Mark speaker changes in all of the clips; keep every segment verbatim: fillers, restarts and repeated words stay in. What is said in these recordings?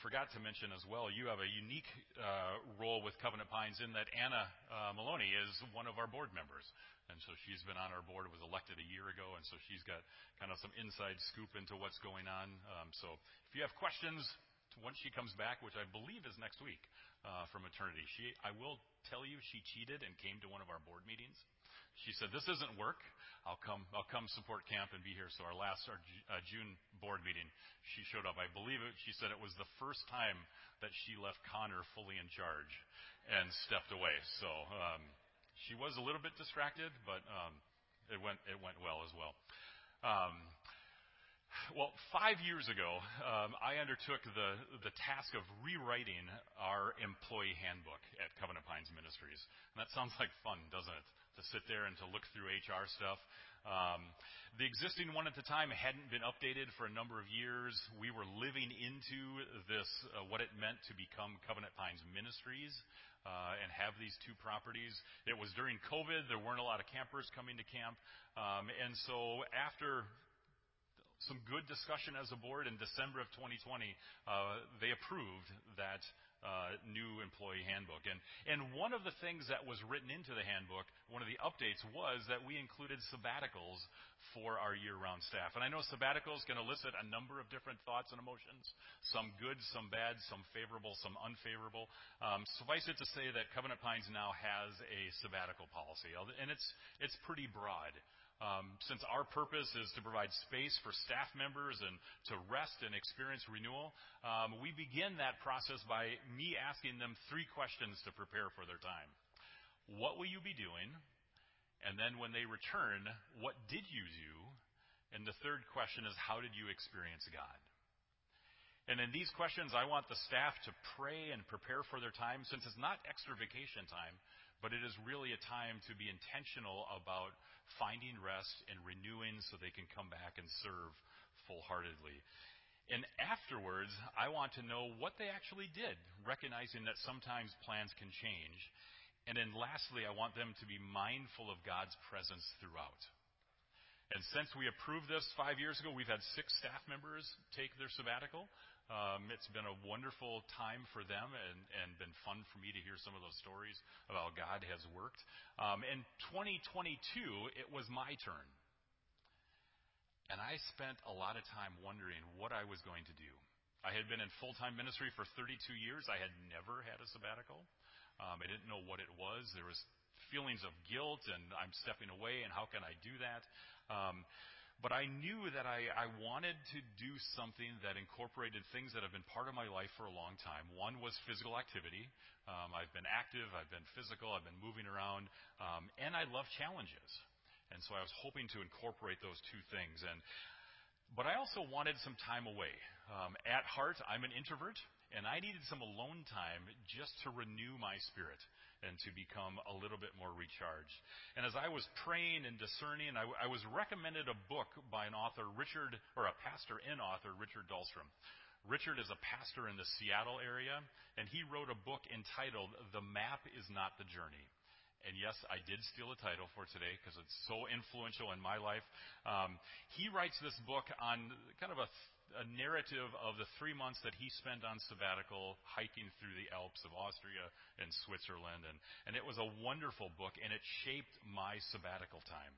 Speaker 1: forgot to mention as well, you have a unique uh, role with Covenant Pines in that Anna uh, Maloney is one of our board members. And so she's been on our board, was elected a year ago, and so she's got kind of some inside scoop into what's going on. Um, so if you have questions, once she comes back, which I believe is next week uh, from maternity, she, I will tell you she cheated and came to one of our board meetings. She said, this isn't work. I'll come I'll come support camp and be here. So our last our uh, June board meeting, she showed up. I believe it. She said it was the first time that she left Connor fully in charge and stepped away. So um, she was a little bit distracted, but um, it went it went well as well. Um, Well, five years ago, um, I undertook the, the task of rewriting our employee handbook at Covenant Pines Ministries. And that sounds like fun, doesn't it? To sit there and to look through H R stuff. Um, the existing one at the time hadn't been updated for a number of years. We were living into this, uh, what it meant to become Covenant Pines Ministries. Uh, and have these two properties. It was during COVID. There weren't a lot of campers coming to camp. Um, and so after some good discussion as a board in December of twenty twenty, uh, they approved that uh, new employee handbook. And, and one of the things that was written into the handbook, one of the updates, was that we included sabbaticals for our year-round staff. And I know sabbaticals can elicit a number of different thoughts and emotions, some good, some bad, some favorable, some unfavorable. Um, suffice it to say that Covenant Pines now has a sabbatical policy, and it's, it's pretty broad. Um, since our purpose is to provide space for staff members and to rest and experience renewal, um, we begin that process by me asking them three questions to prepare for their time. What will you be doing? And then when they return, what did you do? And the third question is, how did you experience God? And in these questions, I want the staff to pray and prepare for their time, since it's not extra vacation time, but it is really a time to be intentional about finding rest and renewing so they can come back and serve full-heartedly. And afterwards, I want to know what they actually did, recognizing that sometimes plans can change. And then lastly, I want them to be mindful of God's presence throughout. And since we approved this five years ago, we've had six staff members take their sabbatical. Um, it's been a wonderful time for them and, and been fun for me to hear some of those stories of how God has worked. Um, in twenty twenty-two, it was my turn. And I spent a lot of time wondering what I was going to do. I had been in full-time ministry for thirty-two years. I had never had a sabbatical. Um, I didn't know what it was. There was feelings of guilt, and I'm stepping away, and how can I do that? Um, but I knew that I, I wanted to do something that incorporated things that have been part of my life for a long time. One was physical activity. Um, I've been active, I've been physical, I've been moving around, um, and I love challenges. And so I was hoping to incorporate those two things. And But I also wanted some time away. Um, at heart, I'm an introvert, and I needed some alone time just to renew my spirit and to become a little bit more recharged. And as I was praying and discerning, I, I was recommended a book by an author, Richard, or a pastor and author, Richard Dahlstrom. Richard is a pastor in the Seattle area, and he wrote a book entitled The Map Is Not the Journey. And yes, I did steal a title for today because it's so influential in my life. Um, he writes this book on kind of a, a narrative of the three months that he spent on sabbatical hiking through the Alps of Austria and Switzerland. And, and it was a wonderful book, and it shaped my sabbatical time.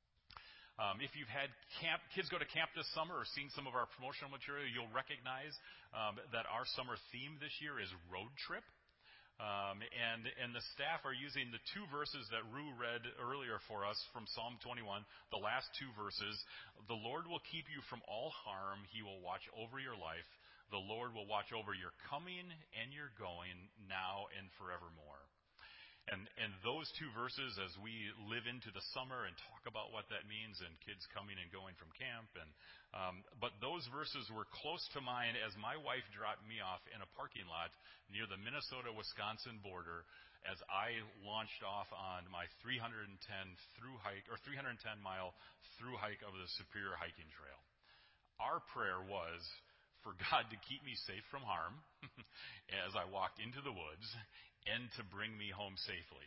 Speaker 1: Um, if you've had camp, kids go to camp this summer or seen some of our promotional material, you'll recognize um, that our summer theme this year is road trip. Um, and, and the staff are using the two verses that Rue read earlier for us from Psalm twenty-one, the last two verses. The Lord will keep you from all harm. He will watch over your life. The Lord will watch over your coming and your going now and forevermore. And, and those two verses, as we live into the summer and talk about what that means, and kids coming and going from camp, and um, but those verses were close to mine as my wife dropped me off in a parking lot near the Minnesota-Wisconsin border as I launched off on my three hundred ten through hike or three hundred ten mile through hike of the Superior Hiking Trail. Our prayer was for God to keep me safe from harm as I walked into the woods, and to bring me home safely.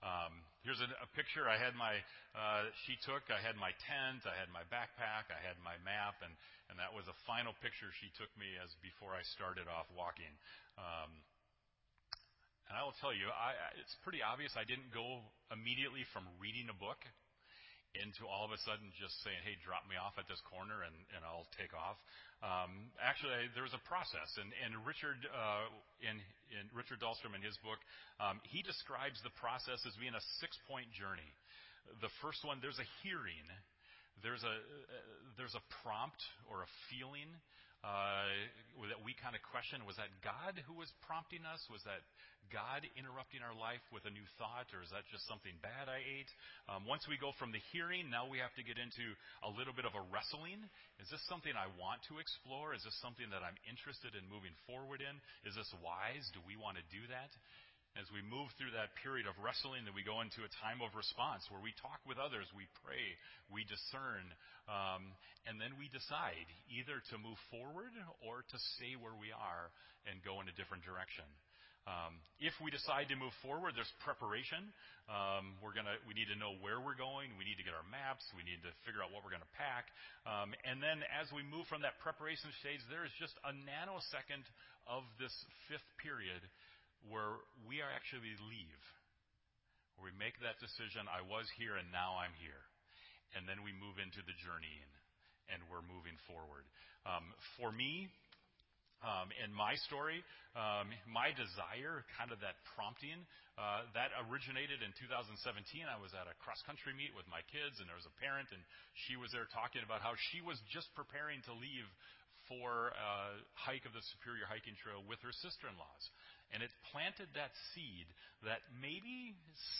Speaker 1: Um, here's a, a picture I had my, uh, she took. I had my tent, I had my backpack, I had my map, and, and that was a final picture she took me as before I started off walking. Um, and I will tell you, I, it's pretty obvious I didn't go immediately from reading a book into all of a sudden just saying, hey, drop me off at this corner and, and I'll take off. Um, actually, there was a process, and, and Richard uh, in, in Richard Dahlstrom in his book, um, he describes the process as being a six-point journey. The first one, there's a hearing, there's a uh, there's a prompt or a feeling uh, that we kind of question. Was that God who was prompting us? Was that God interrupting our life with a new thought, or is that just something bad I ate? Um, once we go from the hearing, now we have to get into a little bit of a wrestling. Is this something I want to explore? Is this something that I'm interested in moving forward in? Is this wise? Do we want to do that? As we move through that period of wrestling, then we go into a time of response where we talk with others, we pray, we discern, um, and then we decide either to move forward or to stay where we are and go in a different direction. Um, if we decide to move forward, there's preparation. Um, we're gonna, we need to know where we're going. We need to get our maps. We need to figure out what we're going to pack. Um, and then as we move from that preparation stage, there is just a nanosecond of this fifth period where we are actually leave. Where we make that decision, I was here and now I'm here. And then we move into the journeying and we're moving forward. Um, for me, Um, in my story, um, my desire, kind of that prompting, uh, that originated in two thousand seventeen. I was at a cross-country meet with my kids, and there was a parent, and she was there talking about how she was just preparing to leave for a hike of the Superior Hiking Trail with her sister-in-laws. And it planted that seed that maybe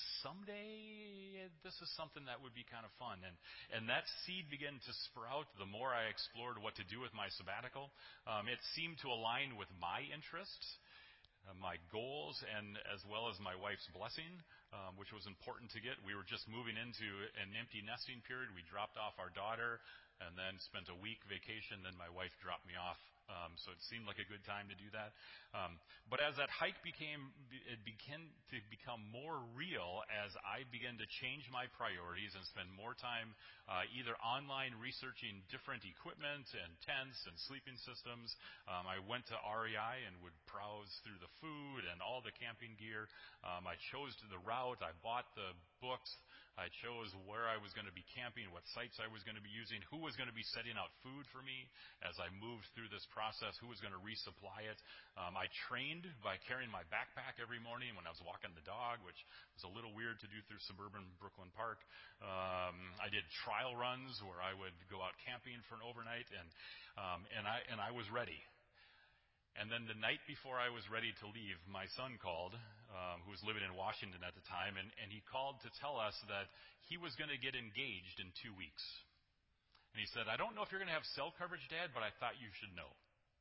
Speaker 1: someday this is something that would be kind of fun. And, and that seed began to sprout the more I explored what to do with my sabbatical. Um, it seemed to align with my interests, uh, my goals, and as well as my wife's blessing, um, which was important to get. We were just moving into an empty nesting period. We dropped off our daughter and then spent a week vacation. Then my wife dropped me off. Um, so it seemed like a good time to do that. Um, but as that hike became, it began to become more real as I began to change my priorities and spend more time uh, either online researching different equipment and tents and sleeping systems. Um, I went to R E I and would browse through the food and all the camping gear. Um, I chose the route. I bought the books. I chose where I was going to be camping, what sites I was going to be using, who was going to be setting out food for me as I moved through this process, who was going to resupply it. Um, I trained by carrying my backpack every morning when I was walking the dog, which was a little weird to do through suburban Brooklyn Park. Um, I did trial runs where I would go out camping for an overnight, and um, and I and I was ready. And then the night before I was ready to leave, my son called, um, who was living in Washington at the time, and, and he called to tell us that he was going to get engaged in two weeks. And he said, I don't know if you're going to have cell coverage, Dad, but I thought you should know.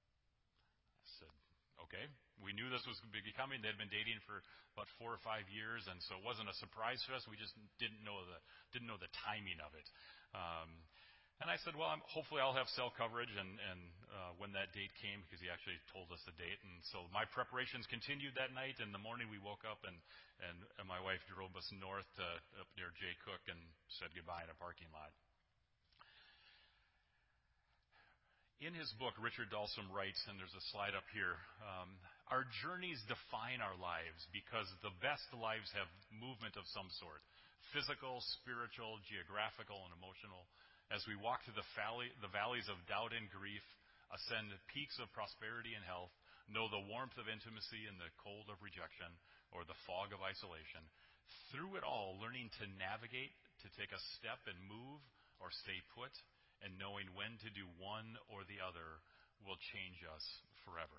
Speaker 1: I said, okay. We knew this was coming. They'd been dating for about four or five years, and so it wasn't a surprise to us. We just didn't know the didn't know the timing of it. Um, And I said, well, I'm, hopefully I'll have cell coverage, and, and uh, when that date came, because he actually told us the date. And so my preparations continued that night. In the morning we woke up, and, and, and my wife drove us north to up near Jay Cook and said goodbye in a parking lot. In his book, Richard Dahlstrom writes, and there's a slide up here, um, our journeys define our lives because the best lives have movement of some sort, physical, spiritual, geographical, and emotional. As we walk through the, valley, the valleys of doubt and grief, ascend peaks of prosperity and health, know the warmth of intimacy and the cold of rejection, or the fog of isolation. Through it all, learning to navigate, to take a step and move or stay put, and knowing when to do one or the other will change us forever.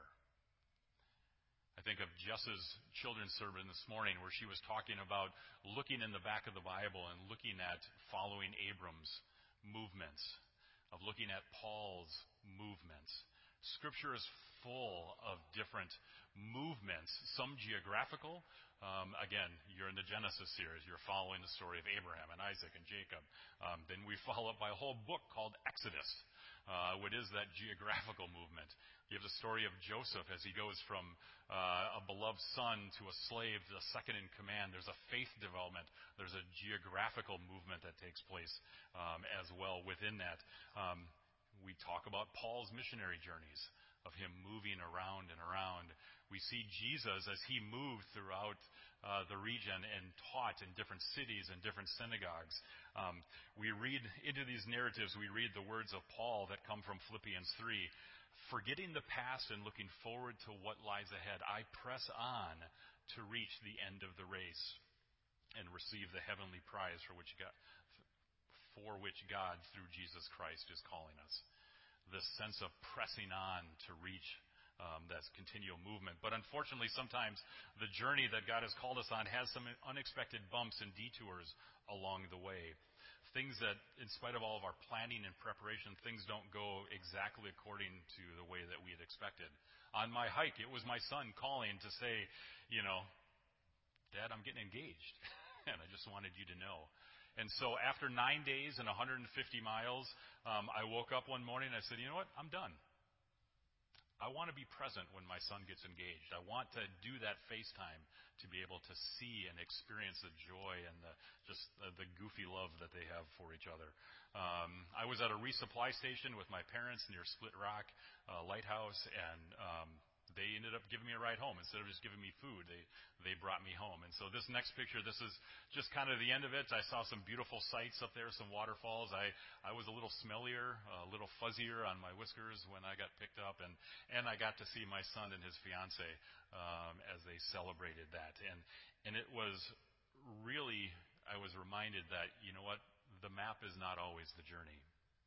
Speaker 1: I think of Jess's children's sermon this morning where she was talking about looking in the back of the Bible and looking at following Abram's movements, of looking at Paul's movements, Scripture is full of different movements, some geographical. Um, again, you're in the Genesis series. You're following the story of Abraham and Isaac and Jacob. Um, then we follow up by a whole book called Exodus, uh, what is that geographical movement. You have the story of Joseph as he goes from uh, a beloved son to a slave to a second in command. There's a faith development. There's a geographical movement that takes place um, as well within that. Um, we talk about Paul's missionary journeys, of him moving around and around. We see Jesus as he moved throughout uh, the region and taught in different cities and different synagogues. Um, we read into these narratives, we read the words of Paul that come from Philippians three. Forgetting the past and looking forward to what lies ahead, I press on to reach the end of the race and receive the heavenly prize for which God, for which God through Jesus Christ is calling us. This sense of pressing on to reach um, that continual movement. But unfortunately, sometimes the journey that God has called us on has some unexpected bumps and detours along the way. Things that, in spite of all of our planning and preparation, things don't go exactly according to the way that we had expected. On my hike, it was my son calling to say, you know, Dad, I'm getting engaged. And I just wanted you to know. And so after nine days and one hundred fifty miles, um, I woke up one morning and I said, you know what? I'm done. I want to be present when my son gets engaged. I want to do that FaceTime to be able to see and experience the joy and the just uh, the goofy love that they have for each other. Um, I was at a resupply station with my parents near Split Rock uh, Lighthouse, and um, they ended up giving me a ride home. Instead of just giving me food, they they brought me home. And so this next picture, this is just kind of the end of it. I saw some beautiful sights up there, some waterfalls. I, I was a little smellier, a little fuzzier on my whiskers when I got picked up. And, and I got to see my son and his fiance um, as they celebrated that. And, and it was really, I was reminded that, you know what, the map is not always the journey.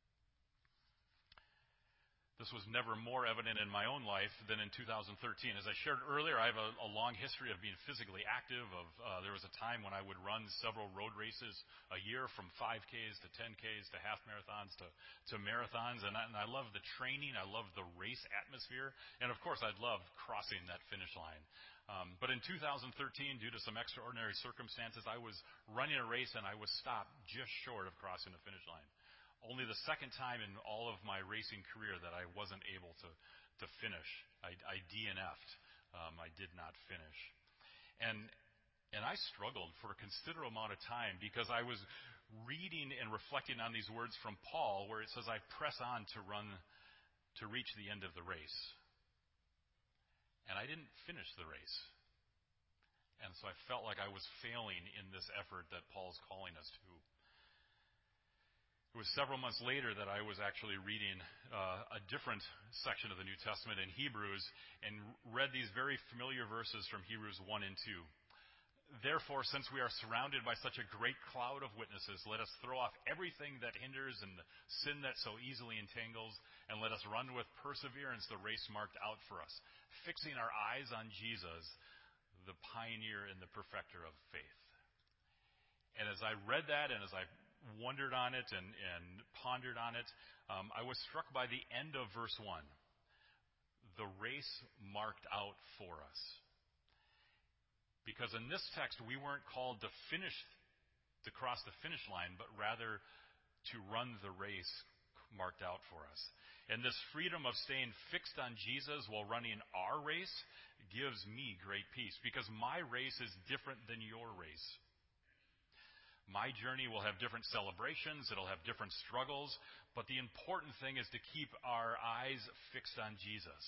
Speaker 1: This was never more evident in my own life than in two thousand thirteen. As I shared earlier, I have a, a long history of being physically active. Of uh, there was a time when I would run several road races a year, from five Ks to ten Ks to half marathons to, to marathons. And I, and I love the training. I love the race atmosphere. And, of course, I'd love crossing that finish line. Um, but in two thousand thirteen, due to some extraordinary circumstances, I was running a race and I was stopped just short of crossing the finish line. Only the second time in all of my racing career that I wasn't able to, to finish. I, I D N F'd. Um, I did not finish. And, and I struggled for a considerable amount of time because I was reading and reflecting on these words from Paul where it says, I press on to run, to reach the end of the race. And I didn't finish the race. And so I felt like I was failing in this effort that Paul's calling us to. It was several months later that I was actually reading uh, a different section of the New Testament in Hebrews and read these very familiar verses from Hebrews one and two. Therefore, since we are surrounded by such a great cloud of witnesses, let us throw off everything that hinders and the sin that so easily entangles, and let us run with perseverance the race marked out for us, fixing our eyes on Jesus, the pioneer and the perfecter of faith. And as I read that and as I wondered on it and, and pondered on it, um, I was struck by the end of verse one. The race marked out for us. Because in this text, we weren't called to finish, to cross the finish line, but rather to run the race marked out for us. And this freedom of staying fixed on Jesus while running our race gives me great peace, because my race is different than your race. My journey will have different celebrations, it'll have different struggles, but the important thing is to keep our eyes fixed on Jesus.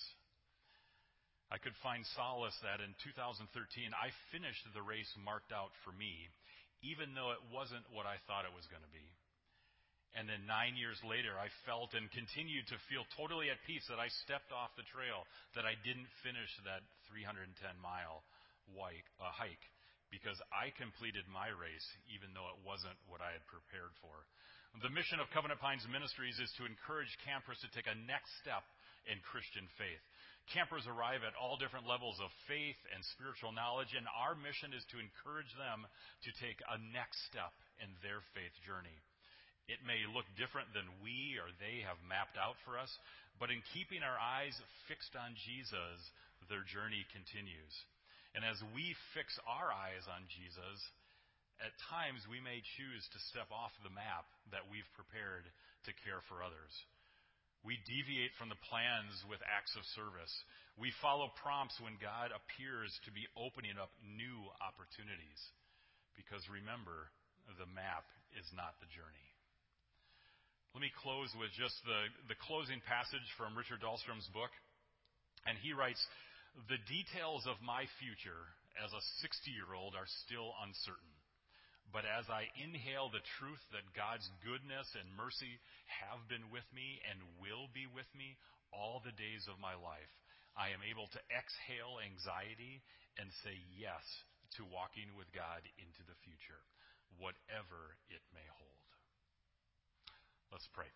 Speaker 1: I could find solace that in two thousand thirteen, I finished the race marked out for me, even though it wasn't what I thought it was going to be. And then nine years later, I felt and continued to feel totally at peace that I stepped off the trail, that I didn't finish that three hundred ten mile hike. Because I completed my race, even though it wasn't what I had prepared for. The mission of Covenant Pines Ministries is to encourage campers to take a next step in Christian faith. Campers arrive at all different levels of faith and spiritual knowledge, and our mission is to encourage them to take a next step in their faith journey. It may look different than we or they have mapped out for us, But in keeping our eyes fixed on Jesus, their journey continues. And as we fix our eyes on Jesus, at times we may choose to step off the map that we've prepared to care for others. We deviate from the plans with acts of service. We follow prompts when God appears to be opening up new opportunities. Because remember, the map is not the journey. Let me close with just the, the closing passage from Richard Dahlstrom's book. And he writes, "The details of my future as a sixty-year-old are still uncertain. But as I inhale the truth that God's goodness and mercy have been with me and will be with me all the days of my life, I am able to exhale anxiety and say yes to walking with God into the future, whatever it may hold." Let's pray.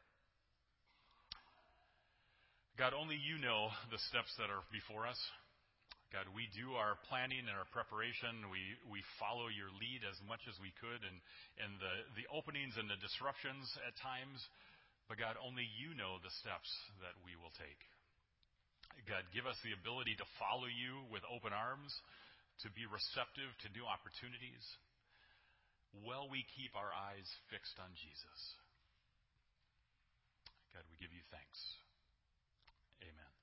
Speaker 1: God, only you know the steps that are before us. God, we do our planning and our preparation. We we follow your lead as much as we could, and, and the, the openings and the disruptions at times. But God, only you know the steps that we will take. God, give us the ability to follow you with open arms, to be receptive to new opportunities, while we keep our eyes fixed on Jesus. God, we give you thanks. Amen.